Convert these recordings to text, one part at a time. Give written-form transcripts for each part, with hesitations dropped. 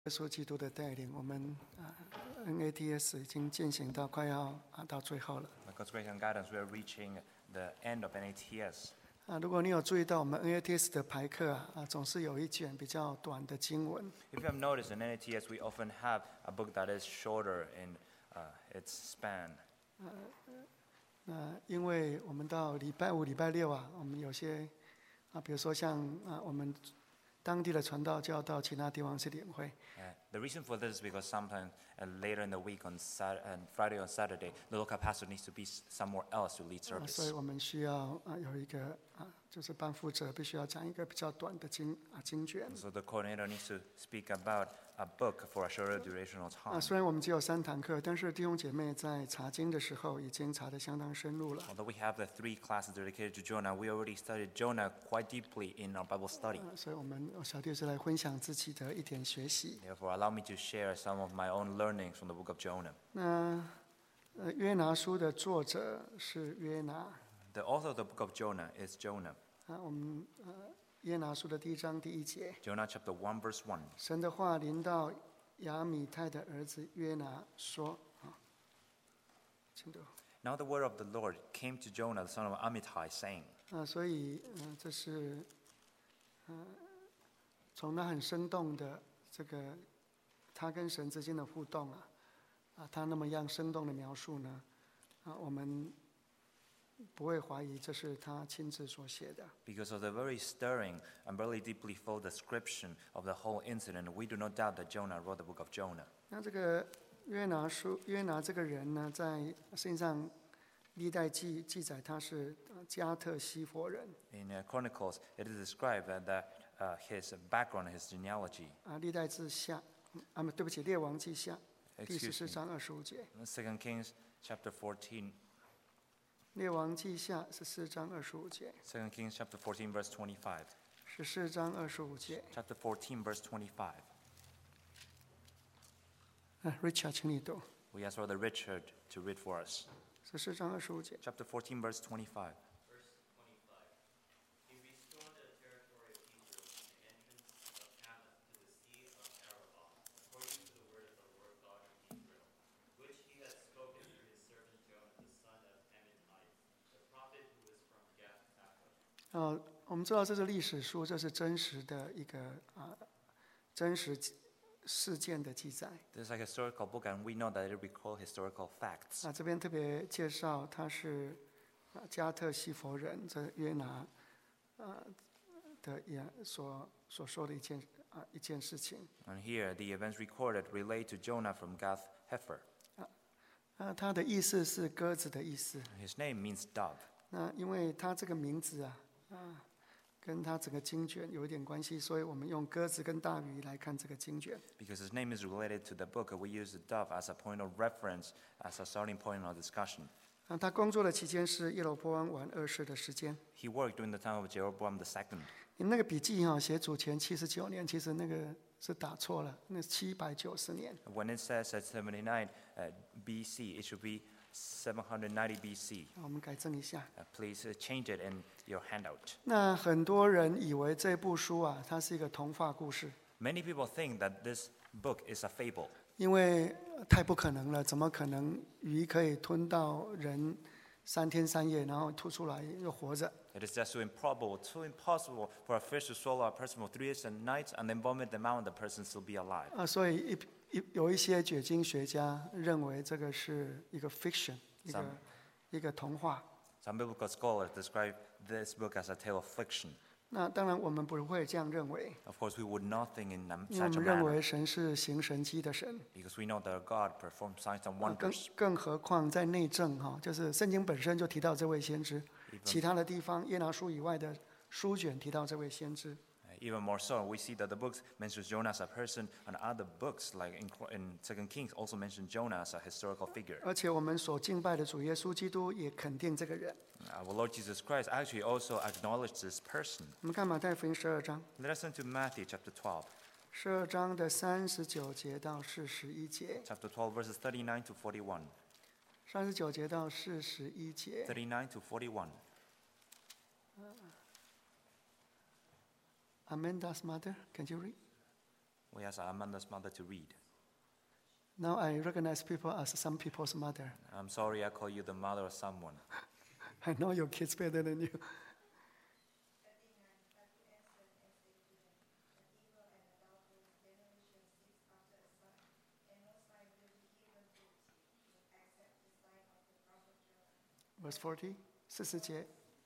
耶稣基督的带领，我们NATS 已经进行到快要到最后了。 By God's grace and guidance, we are reaching the end of NATS. 如果你有注意到，我们 NATS 的排课总是有一卷比较短的经文。 If you have noticed, in NATS we often have a book that is shorter in its span. 因为我们到礼拜五、礼拜六我们有些比如说像我们当地的传道就要到其他地方去领会。 The reason for this is because sometimes later in the week on Friday or Saturday, the local pastor needs to be somewhere else to lead service. 所以我们需要有一个就是班负责必须要讲一个比较短的经卷。 So the coordinator needs to speak about a book for a shorter durational time. 虽然我们只有3堂课，但是弟兄姐妹在查经的时候已经查得相当深入了。 Although we have the 3 classes dedicated to Jonah, we already studied Jonah quite deeply in our Bible study. 所以我们小弟是来分享自己的一点学习。 Therefore, allow me to share some of my own learnings from the book of Jonah. 那约拿书的作者是约拿。 The author of the book of Jonah is Jonah. 我们约拿书的第1章第1节。 Jonah chapter 1 verse 1. 神的话临到亚米太的儿子约拿说请读。 Now the word of the Lord came to Jonah, the son of Amittai, saying. 所以这是从他很生动的这个他跟神之间的互动他那么样生动的描述呢我们不会怀疑这是他亲自所写的。 Because of the very stirring and very deeply full description of the whole incident, we do not doubt that Jonah wrote the book of Jonah. 那这个约拿这个人呢，在圣经上历代记载他是加特西弗人。 In Chronicles, it is described that his background, his genealogy. 历代志下对不起，列王记下第14章25节。 2 Kings chapter 14. 列王记下14章25节。 2 Kings chapter 14 verse 25. 14章25节。 Chapter 14 verse 25. Richard， 请你读。 We ask Brother Richard to read for us. 14章25节。 Chapter 14 verse 25. 我们知道这是历史书，这是真实的一个真实事件的记载。 This is a historical book, and we know that it records historical facts. 这边特别介绍他是加特西弗人，这约拿的所说的一件事情。 And here, the events recorded relate to Jonah from Gath Hefer. 他的意思是鸽子的意思。 His name means dove. 那因为他这个名字跟他整个经卷有一点关系，所以我们用鸽子跟大鱼来看这个经卷。 Because his name is related to the book, we use the dove as a point of reference, as a starting point in our discussion. 他工作的期间是耶罗波安王2世的时间。 He worked during the time of Jeroboam II. 你那个笔记写主前79年，其实那个是打错了，那是790年。 When it says at 79 BC, it should be 790 BC. 我们改正一下。 Please change it in your handout. 那很多人以为这部书它是一个童话故事， Many people think that this book is a fable. 因为太不可能了，怎么可能鱼可以吞到人3天3夜，然后吐出来又活着？ It is just too improbable, too impossible for a fish to swallow a person for 3 days and nights and then vomit them out and the person still be alive. 所以有一些解经学家认为这个是一个 fiction， 一个童话。 Some biblical scholars describe this book as a tale of fiction. 那当然我们不会这样认为， Of course, we would not think in 因为我 such a 们认 manner 为神是行神迹的神。 because we know that God performs signs and wonders. 更何况在内政就是圣经本身就提到这位先知，其他的地方约拿书以外的书卷提到这位先知。 Even more so, we see that the books mention Jonah as a person, and other books, like in 2 Kings, also mention Jonah as a historical figure. 而且我们所敬拜的主耶稣基督也肯定这个人。 Our Lord Jesus Christ actually also acknowledged this person. 我们看马太福音12章。 Let us turn to Matthew chapter 12. 12章的39节到41节。 Chapter 12, verses 39 to 41. 39节到41节。 39 to 41. Amanda's mother, can you read? We asked Amanda's mother to read. Now I recognize people as some people's mother. I'm sorry I call you the mother of someone. I know your kids better than you. Verse 40, 40节。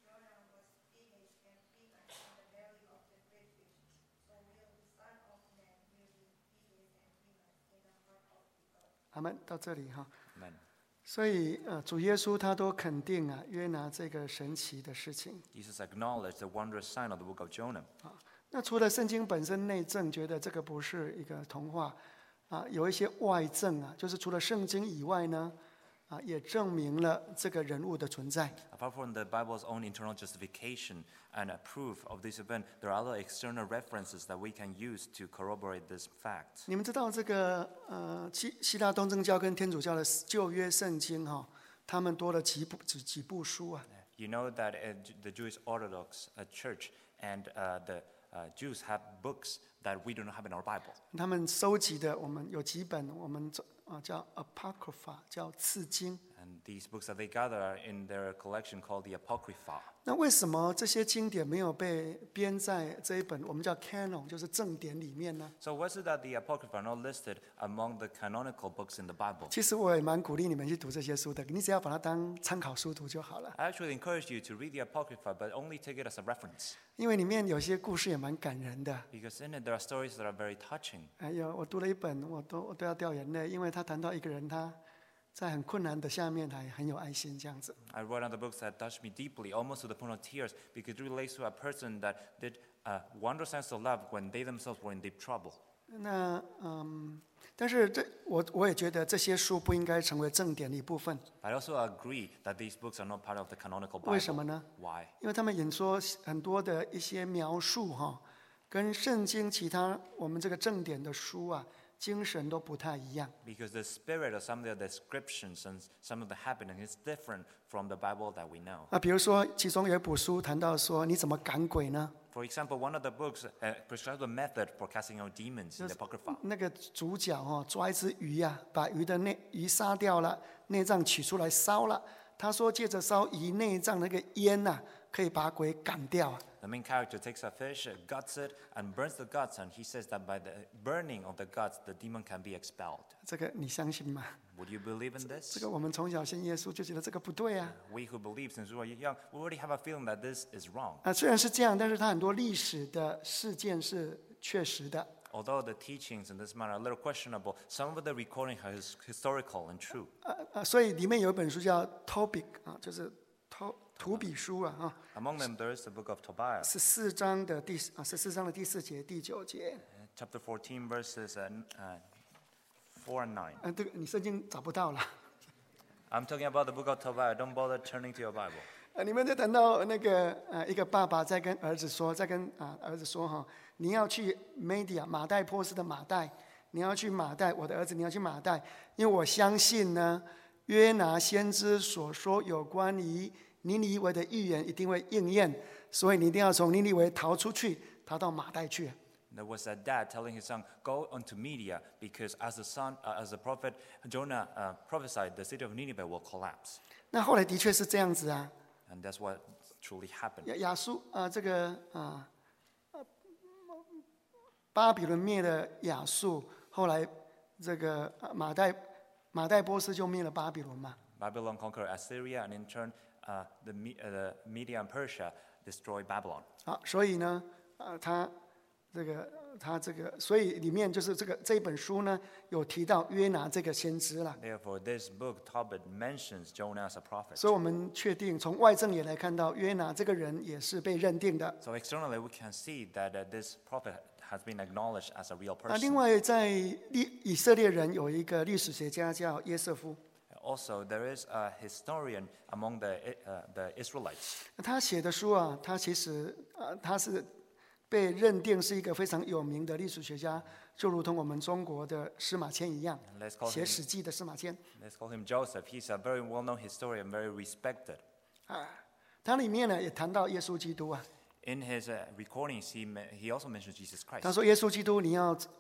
阿们，到这里哈。 Amen. 所以主耶稣他都肯定啊约拿这个神奇的事情。 Jesus acknowledged the wondrous sign of the book of Jonah. 那除了圣经本身内证觉得这个不是一个童话有一些外证就是除了圣经以外呢也证明了这个人物的存在。 Apart from the Bible's own internal justification and a proof of this event, there are other external references that we can use to corroborate this fact. 你们知道这个希腊东正教跟天主教的旧约圣经他们多了几部书啊。 You know that the Jewish Orthodox Church and the Jews have books that we do not have in our Bible. 他们收集的我们有几本我们叫 Apocrypha 叫次经。 And these books that they gather are in their collection called the Apocrypha. 那为什么这些经典没有被编在这一本我们叫 Canon 就是正典里面呢？ So why is it that the Apocrypha are not listed among the canonical books in the Bible? 其实我也蛮鼓励你们去读这些书的，你只要把它当参考书读就好了。 I actually encourage you to read the Apocrypha, but only take it as a reference. 因为里面有些故事也蛮感人的。 Because in it there are stories that are very touching. 哎呦，我读了一本，我都要掉眼泪，因为他谈到一个人他在很困难的下面还很有爱心这样子。 I read other books that touched me deeply, almost to the point of tears, because it relates to a person that did a wondrous sense of love when they themselves were in deep trouble. 那但是我也觉得这些书不应该成为正典的一部分。 I also agree that these books are not part of the canonical 为什么 Bible. 呢？ Why? 因为他们引说很多的一些描述跟圣经其他我们这个正典的书精神都不太一样。 Because the spirit of some of the descriptions and some of the happening is different from the Bible that we know. 比如说其中有一部书谈到说你怎么赶鬼呢？ For example, one of the books prescribes a method for casting out demons in the Apocrypha. 那个主角抓一只鱼把鱼的鱼杀掉了，内脏取出来烧了。他说借着烧鱼内脏那个烟可以把鬼赶掉。 The main character takes a fish, guts it, and burns the guts, and he says that by the burning of the guts, the demon can be expelled. 这个你相信吗？ Would you believe in 这 this? 个我们从小信耶稣就觉得这个不对啊。 We who believe since we were young, we already have a feeling that this is wrong. 虽然是这样，但是它很多历史的事件是确实的。 Although the teachings in this matter are a little questionable, some of the recording is historical and true. 所以里面有一本书叫 Tobit 就是图比书 Among them, there is the book of Tobiah, 14章的第4节、第9节。 chapter 14, verses 4 and 9. 这个你圣经找不到了。 I'm talking about the book of Tobiah. Don't bother turning to your Bible. 里面就谈到那个一个爸爸在跟儿子说，你要去马代波斯的马代，你要去马代，我的儿子你要去马代，因为我相信呢，约拿先知所说有关于尼尼微的预言一定会应验，所以你一定要从尼尼微逃出去，逃到马代去。 There was a dad telling his son, "Go onto Media, because as the prophet Jonah prophesied, the city of Nineveh will collapse." 那后来的确是这样子啊。 And that's what truly happened. 亚述这个巴比伦灭了亚述，后来这个马代波斯就灭了巴比伦嘛。 Babylon conquered Assyria, and in turn, the Media and Persia destroyed Babylon. 所以呢，他这个，所以里面就是这一本书呢，有提到约拿这个先知了。 Therefore, this book, Tobit, mentions Jonah as a prophet. 所以我们确定，从外证也来看到，约拿这个人也是被认定的。 So externally, we can see that this prophet has been acknowledged as a real 另 person. 外，在以色列人有一个历史学家叫约瑟夫， Also, there is a historian among the Israelites. 他写的书他其实他是被认定是一个非常有名的历史学家，就如同我们中国的司马迁一样， Let's call 写《 him 史记》的司马迁。 Let's call him Joseph. He's a very well-known historian, very respected. 他里面呢也谈到耶稣基督 In his recordings, he also mentions Jesus 他 Christ. 说耶稣基督你要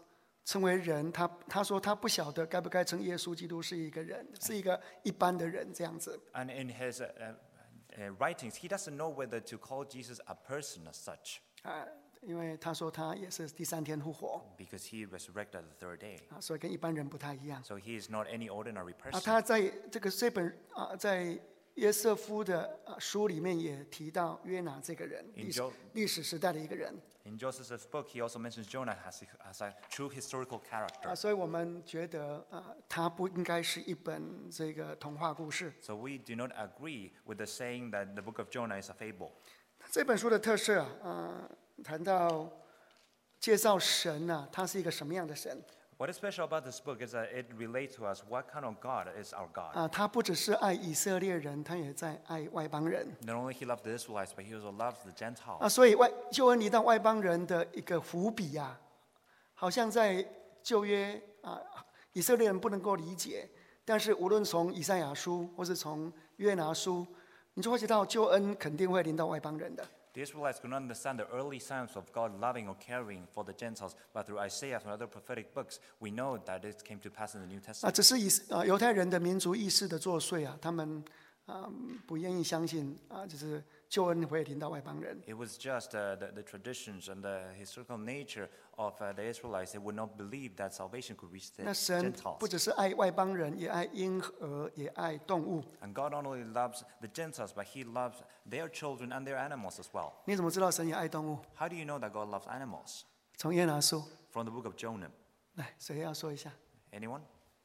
成为人，他说他不晓得该不该称耶稣基督是一个人，是一个一般的人这样子。 And in his writings, he doesn't know whether to call Jesus a person as such. 因为他说他也是第3天复活 Because he resurrected the third day. 所以跟一般人不太一样。 So he is not any ordinary person. 他在这本在约瑟夫的书里面也提到约拿这个人，历史时代的一个人。 In Joseph's book, he also mentions Jonah as a true historical character. 所以我们觉得他不应该是一本这个童话故事。 So we do not agree with the saying that the book of Jonah is a fable. 这本书的特色谈到介绍神他是一个什么样的神。 What is special about this book is that it relates to us what kind of God is our God. 他不只是爱以色列人，他也在爱外邦人。 Not only he loved the Israelites, but he also loves the Gentiles. 所以救恩临到外邦人的一个伏笔好像在旧约以色列人不能够理解，但是无论从以赛亚书或是从约拿书，你就会知道救恩肯定会临到外邦人的。 The Israelites could not understand the early signs of God loving or caring for the Gentiles, but through Isaiah and other prophetic books, we know that it came to pass in the New Testament. 只是犹太人的民族意识的作祟他们不愿意相信就是救恩会临到外邦人。 It was just the traditions and the historical nature of the Israelites. They would not believe that salvation could reach the 那神 Gentiles. 不只是爱外邦人，也爱婴儿，也爱动物。 And God not only loves the Gentiles, but he loves their children and their animals as well. 你怎么知道神也爱动物？ How do you know that God loves animals? 从约拿书 From the book of Jonah. 来，谁要说一下？ Anyone?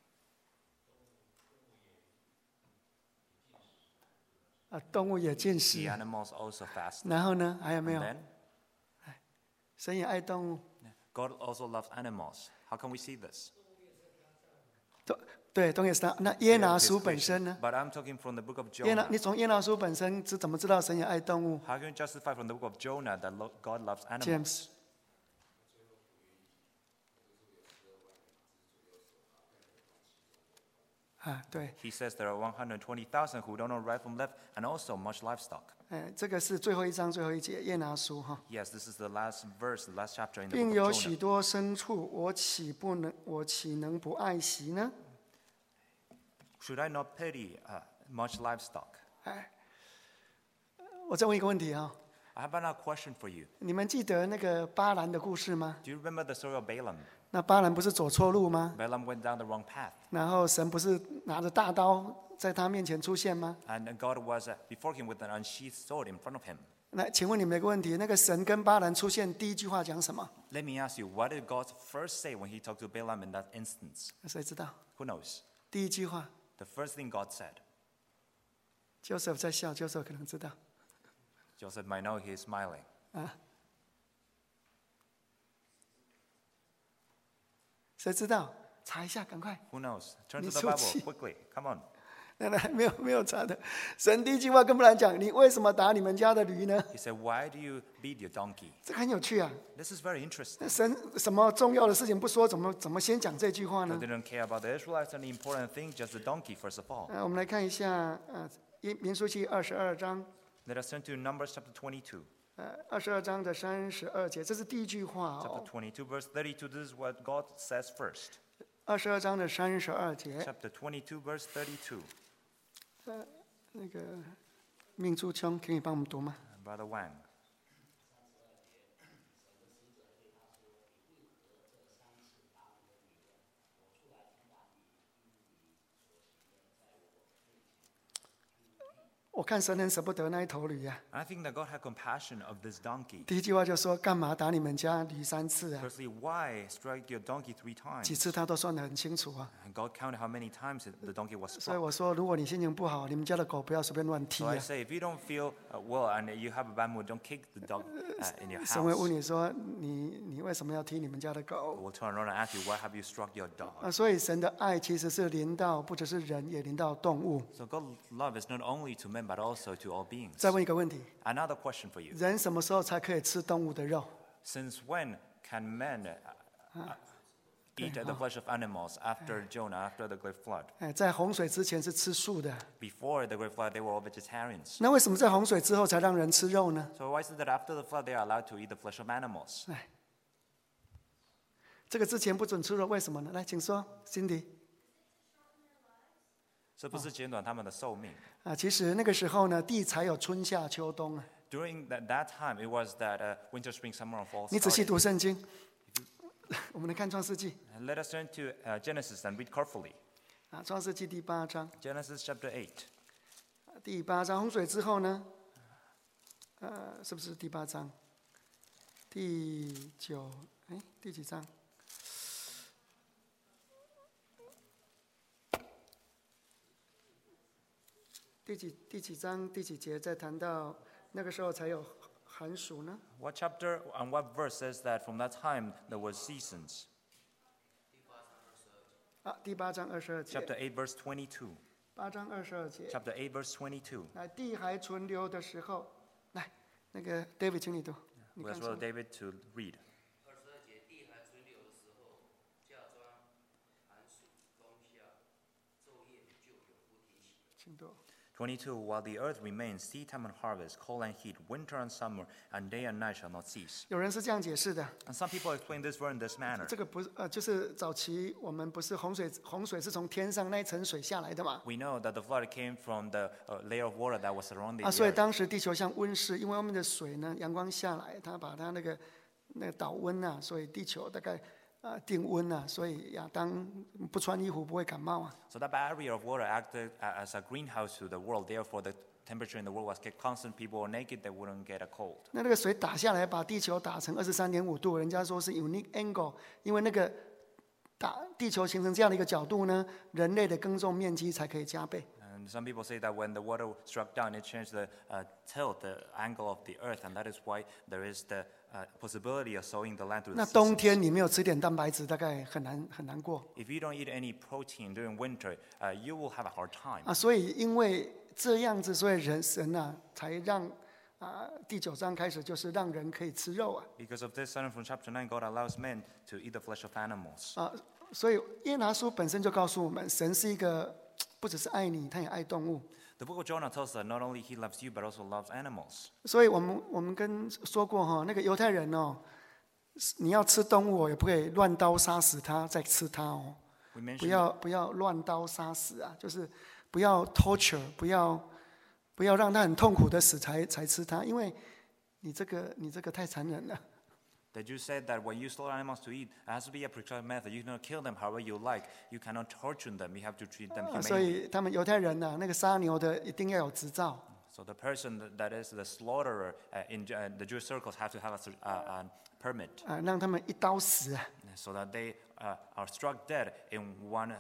动物也进 The 食。 animals also fast. 然后呢？还有没 And 有？ then 神也爱动物。 God also loves animals. How can we see this? 对，东也是他。那约拿书本身呢？ But I'm talking from the book of 你 Jonah. 从约拿书本身怎么知道神也爱动物 How can you justify from the book of Jonah that God loves animals? ？James，对， He says there are 120,000 who don't know right from left, and also much livestock. 这个是最后一章最后一节，约拿书 Yes, this is the last verse, the last chapter in the 并 book 有 of 许 Jonah. 多牲畜，我岂能不爱惜呢？ Should I not pity much livestock? 我再问一个问题 I have another question for you. 你们记得那个巴兰的故事吗？ Do you remember the story of Balaam? 那巴兰不是走错路吗？ Balaam went down the wrong path, 然后神不是拿着大刀在他面前出现吗？ and God was before him with an unsheathed sword in front of him. 那请问你们一个问题：那个神跟巴兰出现第一句话讲什么？ Let me ask you, what did God first say when he talked to Balaam in that instance? 谁知道？ Who knows? 第一句话 The first thing God said. ，Joseph 在笑，Joseph 可能知道。 Joseph might know he is smiling. 谁知道？查一下，赶快。 Who knows? Turn to 你 the 说气。 Bible quickly. Come on. 没有查的。神第一句话跟巴兰讲：“你为什么打你们家的驴呢 He said, "Why do you beat your donkey?" 这个很有趣啊！ This is very interesting. 神什么重要的事情不说，怎么先讲这句话 God 呢？ didn't care about the Israelites and the important thing, just the donkey first of all. 我们来看一下民数记22章 Let us turn to Numbers chapter 22. 22章的32节，这是第一句话 Chapter 22, verse 32. This is what God says first. 22章的32节， Chapter 22, verse 32. 那个命珠兄可以帮我们读吗？ Brother Wang. 我看神很舍不得那一头驴啊。 I think that God had compassion of this donkey. 第一句话就说：“干嘛打你们家驴3次啊 Firstly, why strike your donkey 3？” 几 times? 次他都算得很清楚啊。 And God counted how many times the donkey was 所以 struck. 我说，如果你心情不好，你们家的狗不要随便乱踢 So 啊 I。say, if you don't feel well and you have a bad mood, don't kick the dog in your 神会问 house. 你说：“你为什么要踢你们家的狗 We'll turn around and ask you, why have you struck your dog?？” 所以神的爱其实是临到不只是人，也临到动物。 So God's love is not only to men, but also to all beings. 再问一个问题： Another question for you. 人什么时候才可以吃动物的肉？ Since when can men eat the flesh of animals after Jonah, after the great flood? 在洪水之前是吃素的， Before the great flood, they were all vegetarians. 那为什么在洪水之后才让人吃肉呢？ So why is it that after the flood, they are allowed to eat the flesh of animals? 这个之前不准吃肉，为什么呢？来，请说 ，Cindy。 是不是减短他们的寿命？ 其实那个时候呢，地才有春夏秋冬啊。 During that time, it was that winter, spring, summer, and fall 你仔细 started. 读圣经，我们来看创世纪 Let us turn to Genesis and read carefully. 创世纪第8章， Genesis chapter 8. 第8章洪水之后呢，是不是第8章？第9，第几章？第几章第几节在谈到那个时候才有寒暑呢？ What chapter and what verse says that from that time there was seasons? 第8章22节。 Chapter 8, verse 22. 8章22节。 Chapter 8, verse 22. 来，地还存留的时候，来，那个 David， 请你读。你 We 看 ask 什 Brother 么？ David to read. 22节，地还存留的时候，夏装、寒暑、冬夏，昼夜就永不停息。 请读。 22. While the earth remains, seedtime and harvest, cold and heat, winter and summer, and day and night shall not cease. 有人是这样解释的， And some people explain this verse in this manner. 这个不是就是早期我们不是洪水是从天上那一层水下来的嘛？ We know that the flood came from the layer of water that was surrounding the 所以 earth. 当时地球像温室，因为外面的水呢，阳光下来，它把它那个导温啊，所以地球大概定温啊，所以亚当不穿衣服不会感冒啊。 So that barrier of water acted as a greenhouse to the world. Therefore, the temperature in the world was kept constant. People were naked; they wouldn't get a cold. 那个水打下来，把地球打成23.5度，人家说是 unique angle， 因为那个打地球形成这样的一个角度呢，人类的耕种面积才可以加倍。 And some people say that when the water struck down, it changed the tilt, the angle of the earth, and that is why there is the possibility of sowing the land through 那 the 冬 seasons. 天你没有吃点蛋白质，大概很难过 If you don't eat any protein during winter, you will have a hard time. 所以因为这样子，所以神啊才让第9章开始就是让人可以吃肉啊。 Because of this, starting from chapter 9, God allows men to eat the flesh of animals. 所以耶拿书本身就告诉我们，神是一个不只是爱你，他也爱动物。 The book of Jonah tells us that not only he loves you, but also loves animals. 所以我们说过哈，那个犹太人哦，你要吃动物也不可以乱刀杀死它再吃它哦， We mentioned 不要乱刀杀死啊，就是不要 torture， 不要让它很痛苦的死才吃它，因为你这个太残忍了。 The Jews said that when you slaughter animals to eat, it has to be a prescribed method. You cannot kill them however you like. You cannot torture them. You have to treat them 所 humanely. 以他们犹太人呐，那个杀牛的一定要有执照。 So the person that is the slaughterer in the Jewish circles have to have a permit, 让他们一刀死啊。 so that they are struck dead in one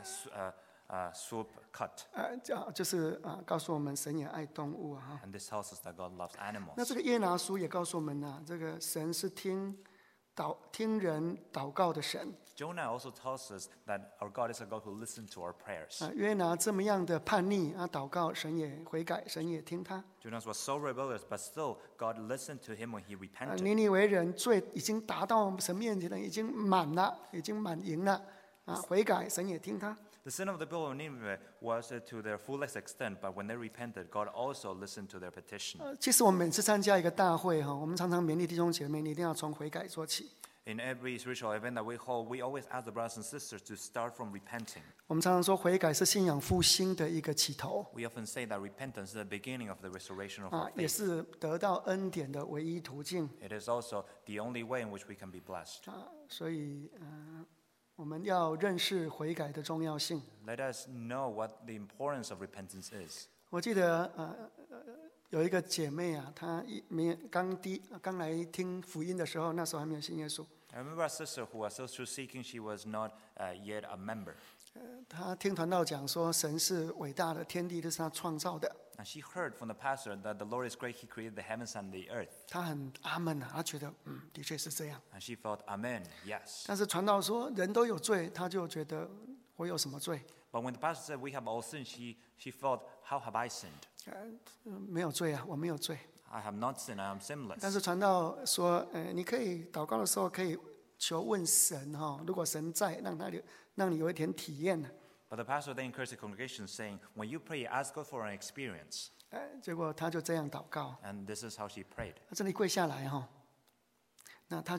swoop cut. 就是告诉我们神也爱动物啊。哈 And this tells us that God loves 那 animals. 这个耶拿书也告诉我们呐，这个神是听人祷告的神。 Jonah also tells us that our God is a God who listens to our prayers. 约拿这么样的叛逆祷告，神也悔改，神也听他。 Jonah was so rebellious, but still God listened to him when he repented. 尼尼微人罪已经达到神面前了，已经满了，已经满盈了悔改，神也听他。 The sin of the people of Nineveh was to their fullest extent, but when they repented, God also listened to their petition. 其实我们每次参加一个大会我们常常勉励弟兄姐妹，你一定要从悔改做起。 In every spiritual event that we hold, we always ask the brothers and sisters to start from repenting. 我们常常说悔改是信仰复兴的一个起头 We often say that repentance is the beginning of the restoration of our 也 faith. 是得到恩典的唯一途径 It is also the only way in which we can be blessed. 所以我们要认识悔改的重要性。 Let us know what the importance of repentance is. 我记得有一个姐妹她刚来听福音的时候，那时候还没有信耶稣。 I remember a sister who was still truth seeking. She was not yet a member. 她听传道讲说，神是伟大的，天地都是他创造的。 And she heard from the pastor that the Lord is great. He created the heavens and the earth. 她很阿门她觉得的确是这样。 And she felt, Amen, yes. 但是传道说人都有罪，她就觉得我有什么罪？ But when the pastor said, we have all sinned, she felt, how have I sinned? 没有罪啊，我没有罪。 I have not sinned. I am 但 sinless. 是传道说，你可以祷告的时候可以求问神如果神在，让你有一点体验。 But the pastor then encouraged the congregation, saying, when you pray, ask God for an experience. 结果他就这样祷告， And this is how she prayed. 他这里跪下来那他就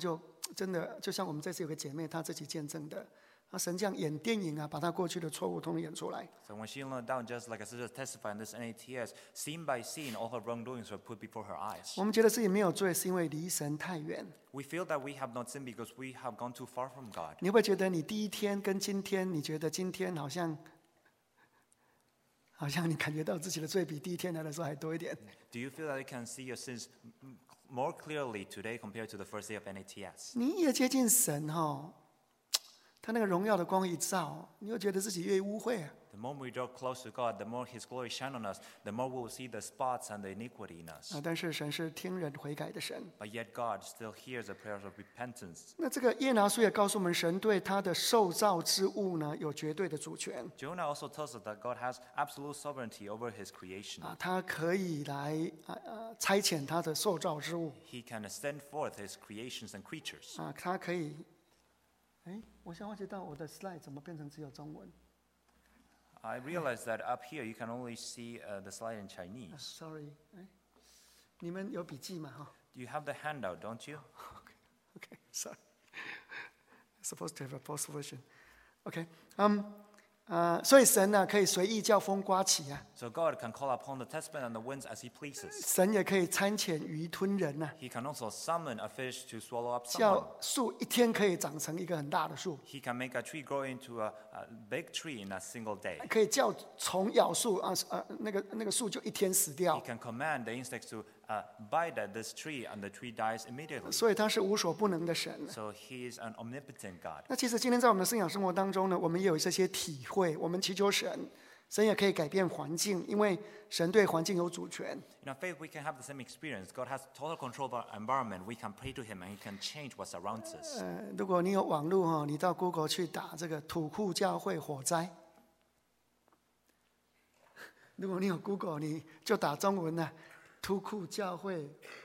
真的就像我们这次有个姐妹，她自己见证的，神这样演电影啊，把她过去的错误通通演出来。 So when she knelt down, just like a sister testified in this NATS, scene by scene, all her wrongdoings were put before her eyes. 我们觉得自己没有罪，是因为离神太远。 We feel that we have not sinned because we have gone too far from God. 你会不会觉得你第一天跟今天，你觉得今天好像你感觉到自己的罪比第一天来的时候还多一点？ Do you feel that you can see your sins more clearly today compared to the first day of NATS? 你越接近神他那个荣耀的光一照，你会觉得自己越污秽。 The more we draw close to God, the more His glory shine on us, the more we will see the spots and the iniquity in us. 但是神是听人悔改的神。 But yet God still hears the prayers of repentance. 那这个耶拿书也告诉我们，神对他的受造之物呢有绝对的主权 Jonah also tells us that God has absolute sovereignty over His creation. 他可以来差遣他的受造之物 He can send forth His creations and creatures. 他可以。我想忘记到我的 slide 怎么变成只有中文 I realize that up here you can only see the slide in Chinese. ？Sorry，你们有笔记吗？ You have the handout, don't you? Okay, sorry. Supposed to have a post version. Okay. 所以神呢可以随意叫风刮起啊， So God can call upon the tempest and the winds as He pleases. 神也可以差遣鱼吞人呐， He can also summon a fish to swallow up someone. 叫树一天可以长成一个很大的树， He can make a tree grow into a big tree in a single day. 可以叫虫咬树那个树就一天死 He 掉， can command the insects to bite at this tree and the tree dies immediately. 所以他是无所不能的神。 So He is an omnipotent God. 那其实今天在我们的信仰生活当中呢，我们也有这些体会。我们祈求神，神也可以改变环境，因为神对环境有主权。 In our faith, we can have the same experience. God has total control of our environment. We can pray to Him and He can change what surrounds us. 如果你有网络你到 Google 去打这个土库教会火灾。如果你有 Google， 你就打中文土库教会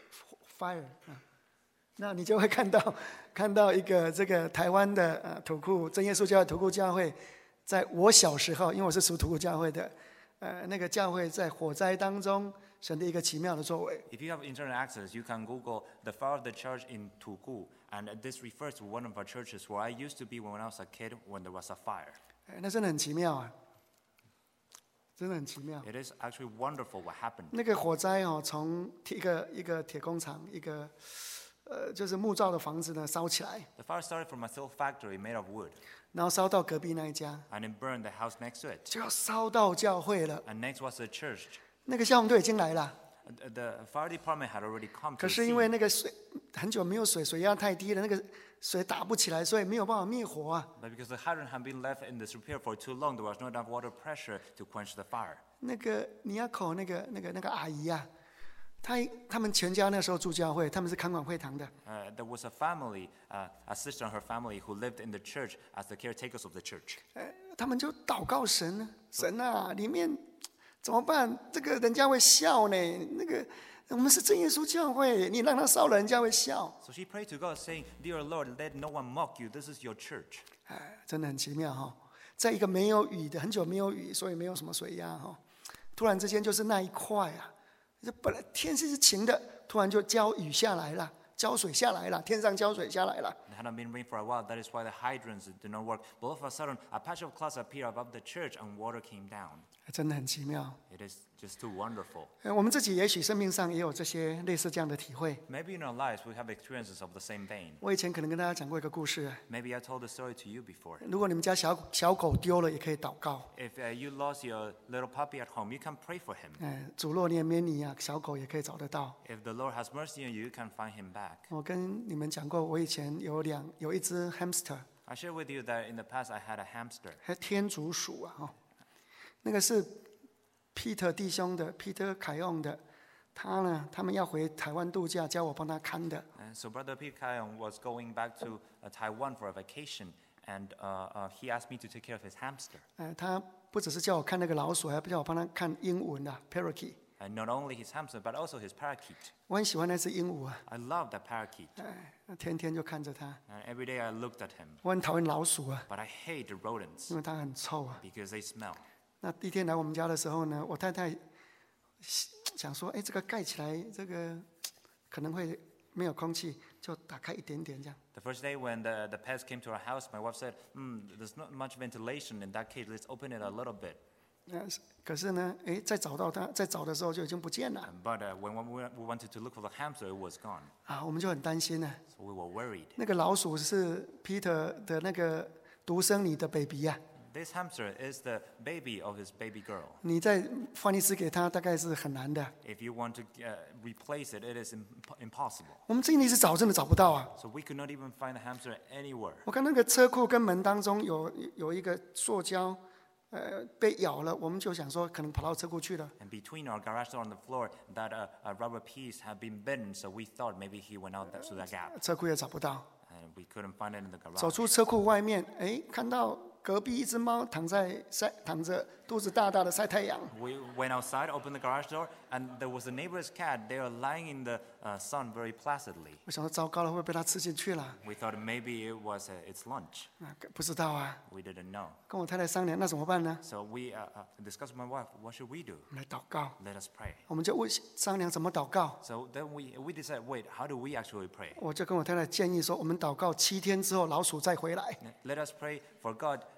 fire 那你就会看到一个这个台湾的土库真耶稣教会土库教会，在我小时候，因为我是属土库教会的，那个教会在火灾当中神的一个奇妙的作为。 If you have internet access, you can Google the fire of the church in Tuku, and this refers to one of our churches where I used to be when I was a kid when there was a fire. 那真的很奇妙啊，真的很奇妙。 It is actually wonderful what happened. 那个火灾从一个铁工厂，一个就是木造的房子呢烧起来， The fire started from a steel factory made of wood, 然后烧到隔壁那一家， and it burned the house next to it. 就要烧到教会了。 And next was the church. 那个消防队已经来了， The fire department had already come 可 to 是 the 因为 scene. 那个水很久没有水，水压太低了，那个水打不起来，所以没有办法灭火啊。 But because the hydrant had been left in disrepair for too long, there was not enough water pressure to quench the fire. 那个尼亚口那个阿姨啊，他们全家那时候住教会，他们是看管会堂的。 There was a family, a sister and her family, who lived in the church as the caretakers of the church. 他们就祷告神呢，神啊，里面怎么办？这个人家会笑呢。那个我们是真耶稣教会，你让他烧了，人家会笑。 So she prayed to God, saying, "Dear Lord, let no one mock you. This is your church." 真的很奇妙哈，在一个没有雨的，很久没有雨，所以没有什么水压哈。突然之间就是那一块啊，这本来天是晴的，突然就浇雨下来了，浇水下来了，天上浇水下来了。 It hadn't been rain for a while. That is why the hydrants did not work. But all of a sudden, a patch of clouds appeared above the church, and water came down. 真的很奇妙。 It is just too wonderful. 我们自己也许生命上也有这些类似这样的体会。 Maybe in our lives we have experiences of the same vein. 我以前可能跟大家讲过一个故事， Maybe I told the story to you before. 如果你们家小狗丢了，也可以祷告。 If you lost your little puppy at home, you can pray for him. 主若怜悯你啊，小狗也可以找得到。 If the Lord has mercy on you, you can find him back. 我跟你们讲过，我以前有一只 hamster， I shared with you that in the past I had a hamster. 还天竺鼠啊，那个是 Peter 弟兄的 Peter 凯用的，他们要回台湾度假，叫我帮他看的。 And so Brother Pete Kayon was going back to Taiwan for a vacation, and he asked me to take care of his hamster. 他不只是叫我看那个老鼠，还叫我帮他看鹦鹉啊 ，parakeet。 And not only his hamster, but also his parakeet. 我很喜欢那只鹦鹉啊， I love that parakeet. 天天就看着它。 And every day I looked at him. 我很讨厌老鼠啊， But I hate the rodents 因为它很臭啊。 because they smell. 那第一天来我们家的时候呢，我太太想说，这个盖起来，这个可能会没有空气，就打开一点点这样。 The first day when the pets came to our house, my wife said, there's not much ventilation in that cage, let's open it a little bit. 可是呢，在找到它，在找的时候就已经不见了 But when we wanted to look for the hamster, it was gone. 啊，我们就很担心呢。 So we were worried. 那个老鼠是 Peter 的那个独生女的 baby 呀、 This hamster is the baby of his baby girl. 你再换一只给他，大概是很难的。 If you want to replace it, it is impossible. 我们尽力是找，真的找不到啊。 So we could not even find the hamster anywhere. 我看那个车库跟门当中有一个塑胶，被咬了，我们就想说可能跑到车库去了。 And between our garage door and the floor, that a rubber piece had been bitten, so we thought maybe he went out through that gap. 车库也找不到。 And we couldn't find it in the 走 garage. 出车库外面，看到隔壁一只猫躺着，肚子大大的晒太阳。 We went outside, opened the garage door, and there was a neighbor's cat. They were lying in the sun very placidly. 我想说糟糕了，会不会被它吃进去了？ We thought maybe it was its lunch. 不知道啊。 We didn't know. 跟我太太商量，那怎么办呢？ So we discussed with my wife, what should we do? 我们来祷告。 Let us pray. 我们就商量怎么祷告。 So then we decided, wait, how do we actually pray? 我就跟我太太建议说，我们祷告7天之后，老鼠再回来。 Let us pray for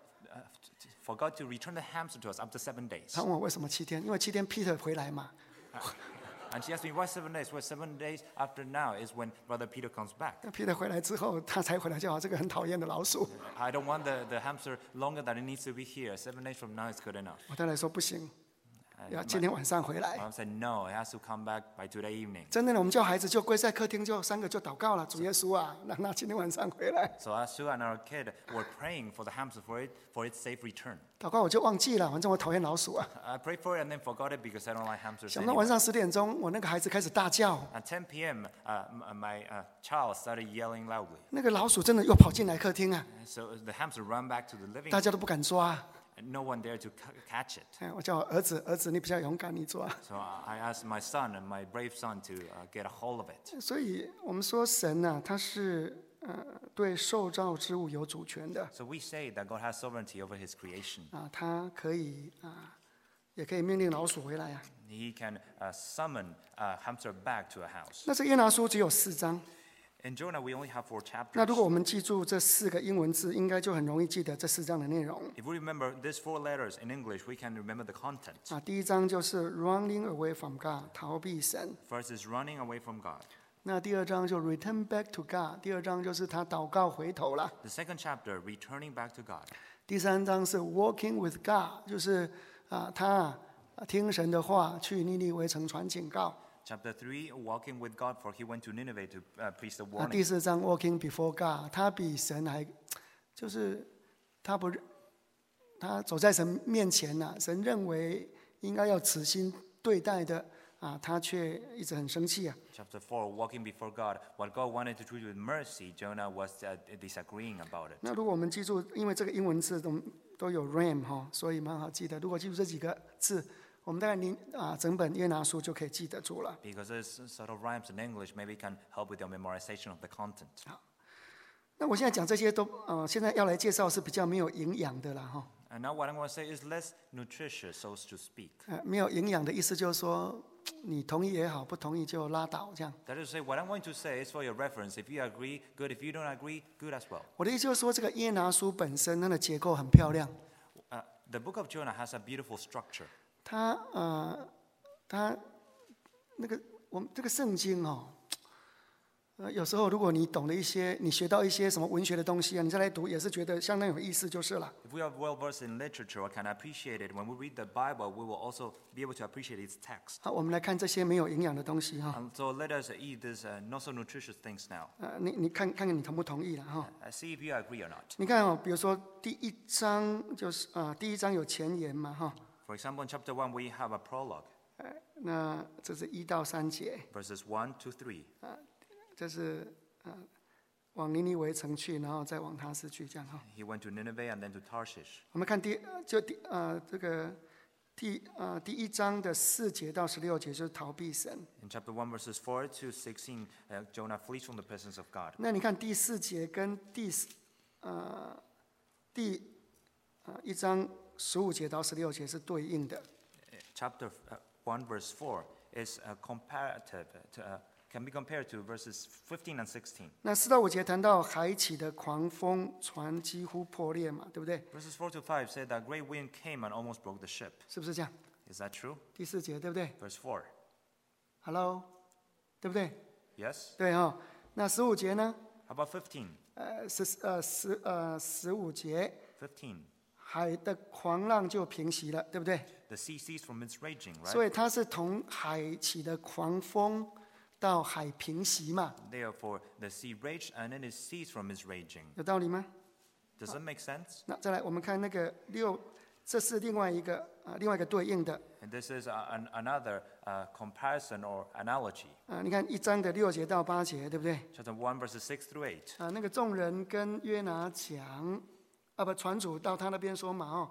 God to return the hamster to us after 7 days. 她问我为什么7天？因为7天 Peter 回来嘛。 And she asked me, why 7 days? Well, 7 days after now is when Brother Peter comes back. 那 Peter 回来之后，他才回来就好。这个很讨厌的老鼠。 I don't want the hamster longer than it needs to be here. 7 days from now is good enough. 我太太说不行， And 要今天晚上回 my 来。 mom said, no, it has to come back by today evening. 真的呢，我们叫孩子就跪在客厅，就3个就祷告了。主耶稣啊，让他今天晚上回来。 So us two and our kid were praying for the hamster for its safe return. 祷告我就忘记了，反正我讨厌老鼠啊。 I prayed for it and then forgot it because I don't like hamsters 想到 anyway. 晚上10点钟，我那个孩子开始大叫， At 10 p.m., my child started yelling loudly. 那个老鼠真的又跑进来客厅啊， So the hamster ran back to the living 大 room, 家都不敢抓。 and no one dared to catch it. 我叫我儿子，儿子你比较勇敢，你抓。 So I asked my son and my brave son to get a hold of it. 所以我们说神呢、他是对受造之物有主权的 So we say that God has sovereignty over his creation. 啊，他可以也可以命令老鼠回来啊。 He can summon a hamster back to a house. 那这约拿书只有4章， In Jonah, we only have 4 那如果 chapters. 我们记住这4个英文字，应该就很容易记得这4章的内容 If we remember these 4 letters in English, we can remember the content. 啊。第1章就是 running away from God， 逃避神。 First is running away from God. 那第2章就 return back to God， 第2章就是他祷告回头了。 The second chapter, returning back to God. 第3章是 walking with God， 就是他听神的话，去尼尼微城传警告。 Chapter 3, walking with God, for he went to Nineveh to preach the 那第 warning. 4章 walking before God， 他比神还，就是他走在神面前呐、神认为应该要慈心对待的他却一直很生气啊。 Chapter 4, walking before God. What God wanted to treat with mercy, Jonah was disagreeing about it. 那如果我们记住，因为这个英文字都有 ram 哈，所以蛮好记的。如果记住这几个字，我们大概整本约拿书就可以记得住了。 Because there's sort of rhymes in English, maybe it can help with your memorization of the content. 那我现在讲这些都现在要来介绍是比较没有营养的啦哈。 And now what I'm going to say is less nutritious, so to speak. 没有营养的意思就是说，你同意也好，不同意就拉倒这样。 That is to say, what I'm going to say is for your reference. If you agree, good. If you don't agree, good as well. 我的意思就是说，这个约拿书本身它的结构很漂亮， The book of Jonah has a beautiful structure. 它那个我们这个圣经有时候如果你懂了一些，你学到一些什么文学的东西你再来读也是觉得相当有意思就是了。 If we are well versed in literature or can appreciate it, when we read the Bible, we will also be able to appreciate its text. 好，我们来看这些没有营养的东西 So let us eat these not so nutritious things now. 你看看你同不同意了 See if you agree or not. 你看比如说第1章就是第1章有前言嘛 For example, in chapter 1, we have a prologue, 那这是1到3节， verses 1 to 3. 这是往尼尼微城去，然后再往他斯去这样 He went to Nineveh and then to Tarshish. 我们看第1章的4节到16节就是逃避神。 In chapter 1, verses 4 to 16, Jonah flees from the presence of God. 那你看第4节跟第1章15节到16节是对应的。 Chapter 1, verse 4 is comparative can be compared to verses 15 and 16. 那4到5节谈到海起的狂风，船几乎破裂嘛，对不对？ Verses 4 to 5 say that great wind came and almost broke the ship. 是不是这样？ Is that true? 第4节对不对 Verse 4. ？Hello， 对不对？ Yes? 对哦。那15节呢？ How about 15? 15节， 15. 海的狂浪就平息了，对不对？ The sea ceased from its raging, right? 所以它是从海起的狂风到海平息嘛， Therefore, the sea raged and then it ceased from its raging. 有道理吗？ Does that make sense? 那再来，我们看那个6，这是另外一个对应的 And this is another comparison or analogy. 你看1章的6节到8节，对不对？ Chapter 1, verses 6 through 8. 那个众人跟约拿讲，船主到他那边说嘛，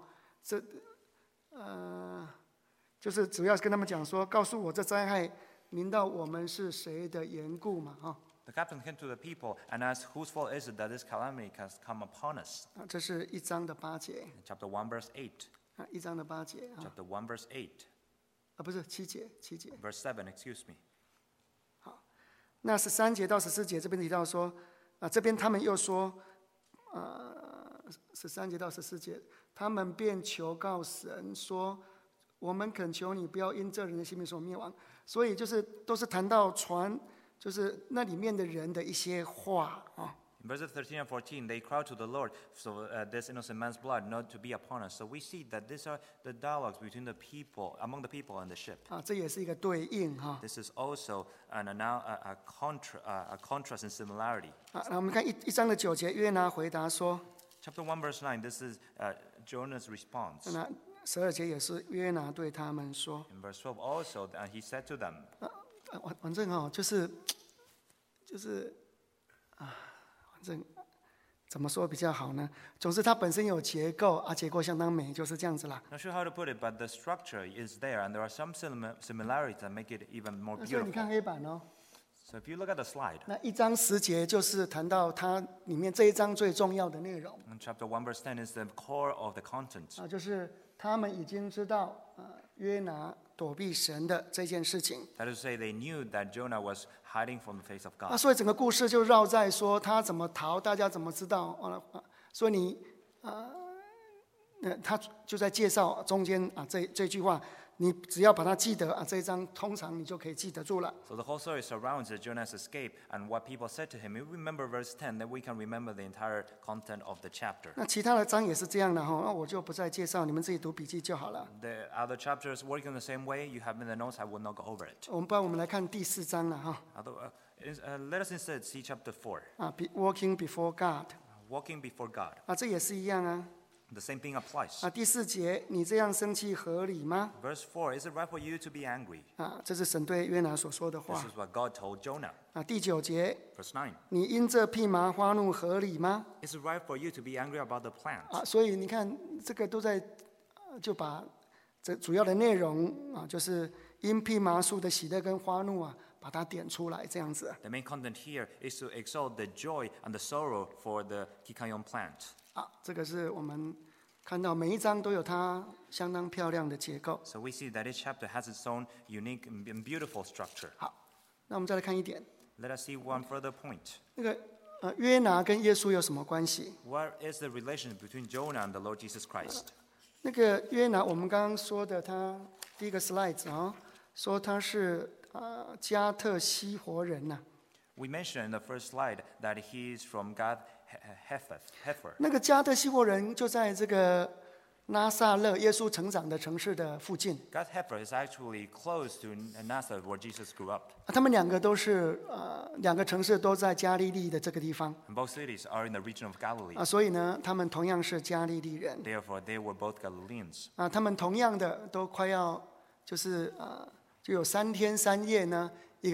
就是主要是跟他们讲说，告诉我这灾害临到我们是谁的缘故嘛， The captain came to the people and asked, whose fault is it that this calamity has come upon us? 这是1章的8节 Chapter 1, verse 8. 1章的8节 Chapter 1, verse 8. 不是7节 Verse 7, excuse me. 那13节到14节这边提到说，这边他们又说，13节到14节，他们便求告神说，我们恳求你不要因这人的性命所灭亡。所以都是谈到船，就是那里面的人的一些话啊。 In verses 13 and 14, they cried to the Lord, so this innocent man's blood not to be upon us. So we see that these are the dialogues between the people, among the people on the ship. 这也是一个对应哈。 This is also a contrast in similarity. 那我们看1章的9节，约拿回答说， Chapter 1, verse 9, this is Jonah's response. 那12节也是约拿对他们说， In verse 12 also, and he said to them, 反正就是反正怎么说比较好呢？总之它本身有结构结构相当美，就是这样子啦。 not sure how to put it, but the structure is there, and there are some similarities that make it even more 所以你看 beautiful. 黑板哦， So if you look at the slide, 那1章10节就是谈到它里面这一章最重要的内容 in chapter 1, verse 10 is the core of the content. 就是他们已经知道约拿躲避神的这件事情。 That is to say, they knew that Jonah was hiding from the face of God. 所以整个故事就绕在说他怎么逃，大家怎么知道所以他就在介绍中间这句话，你只要把它记得这一章通常你就可以记得住了。 So the whole story surrounds Jonah's escape and what people said to him. If we remember verse 10, then we can remember the entire content of the chapter. 那其他的章也是这样的那我就不再介绍，你们自己读笔记就好了。 The other chapters work in the same way. You have in the notes. I will not go over it. 我们来看第4章了 Let us instead see chapter 4, Walking before God walking before God. 这也是一样 The same thing applies. 第4节，你这样生气合理吗？ Verse 4, is it right for you to be angry? 这是神对约拿所说的 This 话 is what God told Jonah. 第9节， Verse 9, 你因这蓖麻发怒合理吗？ is it right for you to be angry about the plant? 所以你看这个都在就把这主要的内容就是因蓖麻树的喜乐跟花怒把它点出来这样子。 The main content here is to exalt the joy and the sorrow for the kikayon plant. 这个是我们看到每一章都有它相当漂亮的结构。 So we see that each chapter has its own unique and beautiful structure. 好，那我们再来看一点， Let us see one further point. 那个约拿跟耶稣有什么关系？ What is the relation between Jonah and the Lord Jesus Christ? 那个约拿，我们刚刚说的，他第一个 slide 说他是加特西活人呐。 We mentioned in the first slide that he is from Gad Hefer. 那个加特西活人就在这个拿撒勒耶稣成长的城市的附近。 Gad Hefer is actually close to Nazareth where Jesus grew up. 他们两个都是两个城市都在加利利的这个地方 And both cities are in the region of Galilee. 所以呢，他们同样是加利利人 Therefore, they were both Galileans. 他们同样的都快要就有3天3夜呢，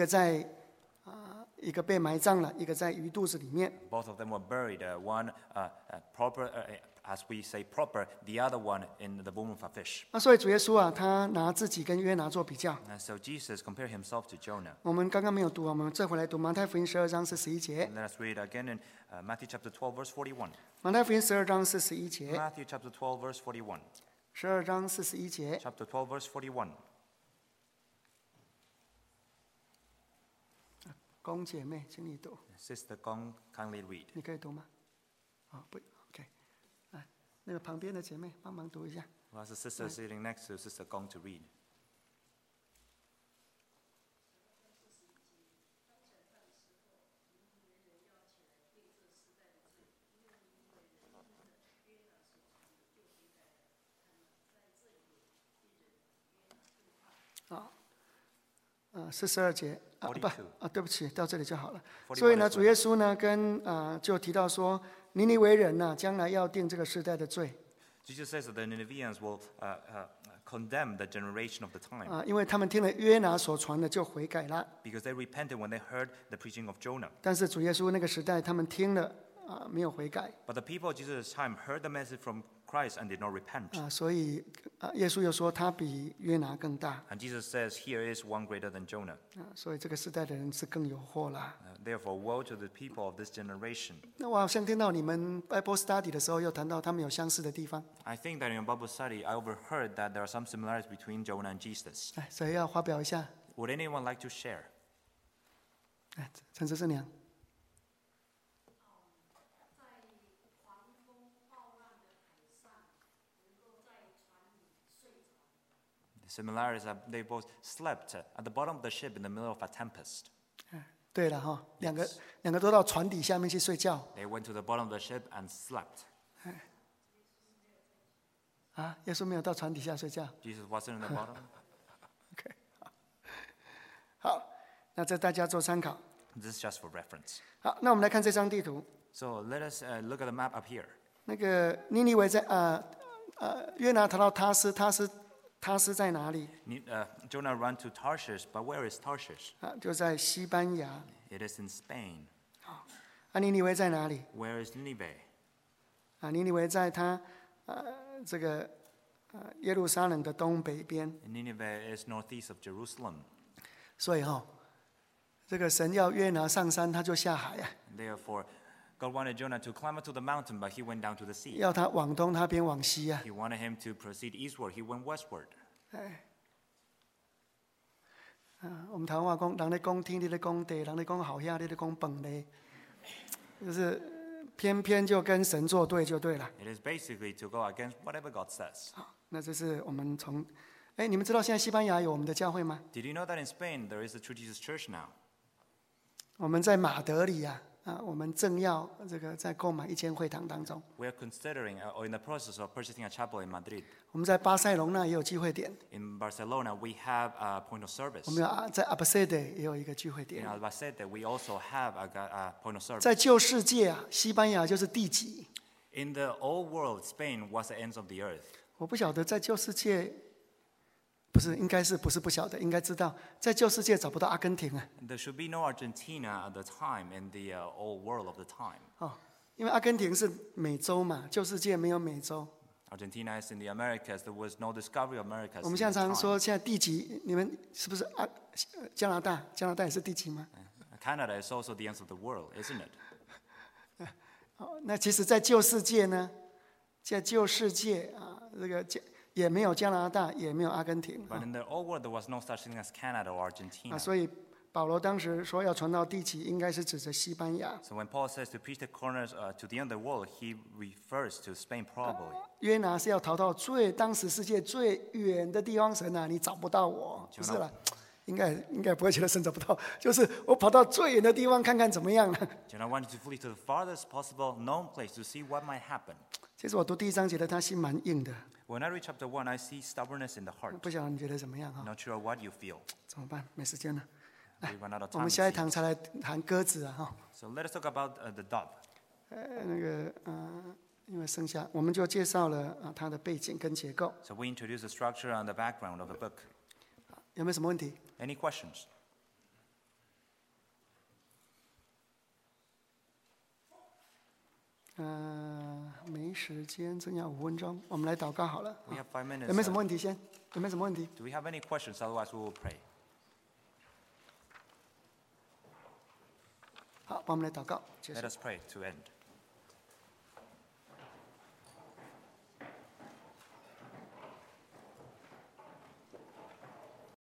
一个被埋葬了，一个在鱼肚子里面。 Both of them were buried, one proper, as we say proper, the other one in the womb of a fish. 所以主耶稣他拿自己跟约拿做比较。 And so Jesus compared himself to Jonah. 我们刚刚没有读我们再回来读马太福音12章41节。 Let us read again in Matthew chapter 12, verse 41. 马太福音12章41节。 Matthew chapter 12, verse 41. 12章41节。 Chapter 12, verse 41. 龚姐妹，请你读， Sister Gong, kindly read. 你可以读吗？不 ，OK， 那个旁边的姐妹帮忙读一下。 Who has a sister sitting next to Sister Gong to read? 42节 42 对不起，到这里就好了。 41 所以呢， is 主耶稣呢就提到说，尼尼微人呢将来要定这个世代的罪 Jesus says that the Ninevians will condemn the generation of the time 因为他们听了约拿所传的就悔改了。 because they repented when they heard the preaching of Jonah. 但是主耶稣那个时代，他们听了没有悔改 But the people of Jesus' time heard the message from Christ and did not repent. 所以耶稣又说他比约拿更大 And Jesus says, here is one greater than Jonah. 所以这个时代的人是更有祸啦。 Therefore, woe to the people of this generation. 那我好像听到你们 Bible study 的时候，又谈到他们有相似的地方。 I think that in Bible study, I overheard that there are some similarities between Jonah and Jesus. 谁要发表一下？ Would anyone like to share? 陈师娘。 The similarities are they both slept at the bottom of the ship in the middle of a tempest. 对了哈，两个都到船底下面去睡觉 They went to the bottom of the ship and slept. 耶稣没有到船底下睡觉。 Jesus wasn't in the bottom. OK， 好，那这大家做参考。 This is just for reference. 好，那我们来看这张地图。 So let us look at the map up here. 那个尼尼微在约拿逃到他斯在哪里？ Jonah ran to Tarshish, but where is Tarshish? 就在西班牙。 It is in Spain. 尼尼微在哪里？ Where is Nineveh? 尼尼微在他这个耶路撒冷的东北边。 Nineveh is northeast of Jerusalem. 所以这个神要约拿上山，他就下海啊； Therefore, God wanted Jonah to climb up to the mountain, but he went down to the sea. 要他往东，他便往西啊。 He wanted him to proceed eastward. He went westward. 我们台湾话讲，人咧讲天，你咧讲地；人咧讲好呀，你咧讲本咧，就是偏偏就跟神作对就对了。 It is basically to go against whatever God says. 那这是我们从，你们知道现在西班牙有我们的教会吗？ Did you know that in Spain there is a True Jesus Church now? 我们在马德里我们正要这个在购买一间会堂当中。 We are considering or in the process of purchasing a chapel in Madrid. 我们在巴塞隆那也有聚会点， In Barcelona, we have a point of service. 我们在阿巴塞德也有一个聚会 In 点。 Albacete, we also have a point of service. 在旧世界西班牙就是地极。 In the old world, Spain was the ends of the earth. 我不晓得在旧世界，不是不晓得，应该知道，在旧世界找不到阿根廷啊。 There should be no Argentina at the time in the old world of the time. 因为阿根廷是美洲嘛，旧世界没有美洲。 Argentina is in the Americas. There was no discovery of Americas. 我们 in 现在 that 常 time. 说，现在地极，你们是不是加拿大？加拿大也是地极吗？ Canada is also the ends of the world, isn't it? 那其实，在旧世界呢，在旧世界这个也没有加拿大，也没有阿根廷 But in the old world, there was no such thing as Canada or Argentina. 所以保罗当时说要传到地极，应该是指着西班牙。 So when Paul says to preach the corners to the end of the world, he refers to Spain probably. 约拿是要逃到当时世界最远的地方，神啊，你找不到我，不是啦，应该不会觉得神找不到，就是我跑到最远的地方看看怎么样了。 Jonah wanted to flee to the farthest possible known place to see what might happen. 其实我读第1章觉得他心蛮硬的， When I read chapter 1, I see stubbornness in the heart. 不晓得你觉得怎么样 Not sure what you feel. 怎么办？没时间了， We run out of 我 time. 们 it 下一 seems. 堂才来谈鸽子 So let us talk about the dove. 因为剩下我们就介绍了它的背景跟结构， So we introduce the structure and the background of the book. 有没有什么问题？ Any questions? 没时间，剩下5分钟，我们来祷告好了。 We have 5 minutes. 有没有什么问题先？有没有什么问题？ Do we have any questions? Otherwise, we will pray. 好，帮我们来祷告，结束 Let。us pray to end.